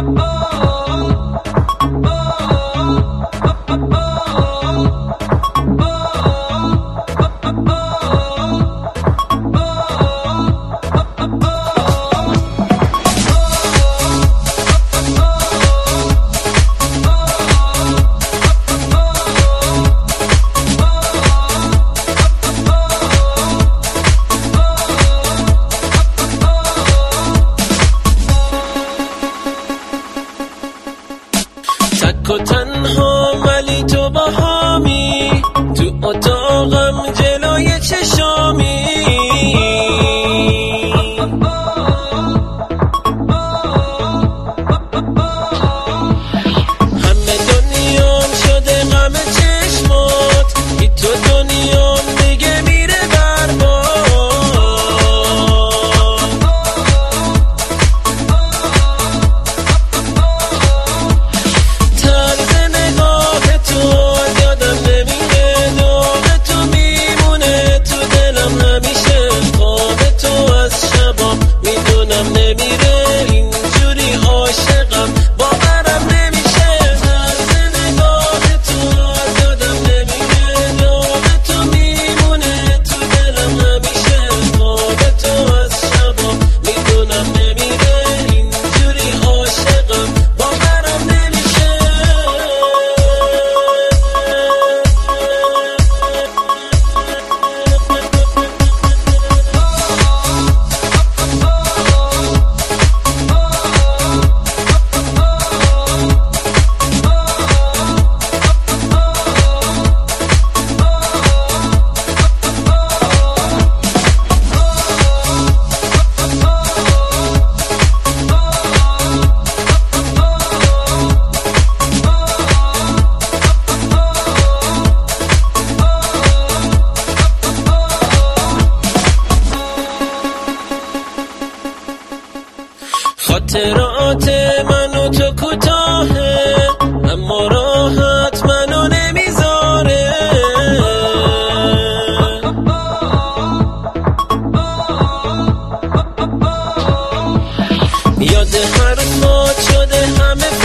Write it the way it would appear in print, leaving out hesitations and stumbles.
تک و تنها ولی تو باهامی، تو اتاقم جلوی چشامی. همه دنیام شده غم چشمات، بی تو دنیام دیگه میره برباد. نمیره اینجوری عاشقم باورم نمیشه. طرز نگاه تو یادم نمیره، نام تو میمونه تو دلم همیشه. خواب تو از شبا میدونم نمیره اینجوری عاشقم باورم نمیشه. خاطرات من و تو کوتاهه، اما راحت منو نمیذاره. یاد حرفات شده همه